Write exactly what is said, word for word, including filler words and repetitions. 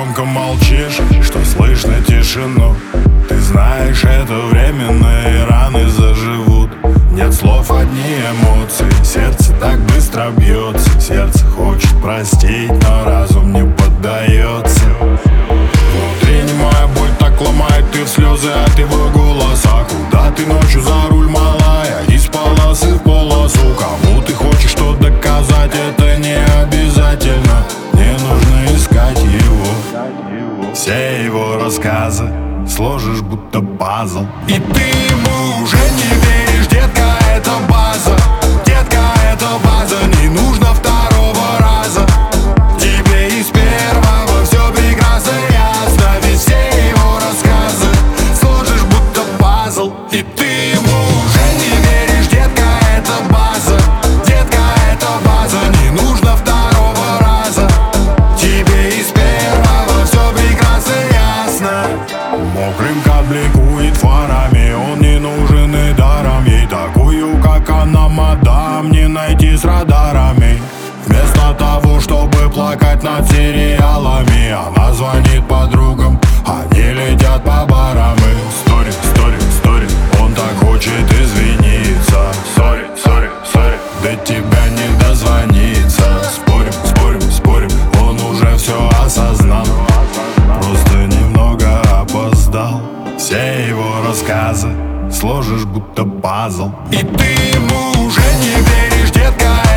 громко молчишь, что слышно тишину. Ты знаешь, это временные раны заживут. Нет слов, одни эмоции. Сердце так быстро бьется. Сердце хочет простить, но разум не поддается. Внутренняя боль так ломает, ты в слезы от его голоса. Куда ты ночью за руль, малая? Из полосы в полосу. Кому ты хочешь что доказать, это не обязательно. Не нужно искать его. Все его рассказы сложишь будто пазл. И ты ему уже не веришь, детка, это база. Детка, это база, не нужно второго раза. Тебе из первого все прекрасно ясно. Ведь все его рассказы сложишь будто пазл. И ты ему уже не веришь, детка, это база. Детка, это база, не нужно второго раза. Тебе из первого все прекрасно ясно. Мокрым кабликует фарами, он не нужен и даром. Ей такую, как она, мадам, не найти с радарами. Вместо того, чтобы плакать над сериалами, она звонит подругам, они летят по барам. И стори, стори, стори, он так хочет извиниться. Сори, сори, сори, до тебя не дозвониться. Спорим, спорим, спорим, он уже все осознал. Просто немного опоздал. Все его рассказы сложишь будто пазл. И ты ему уже не веришь, детка.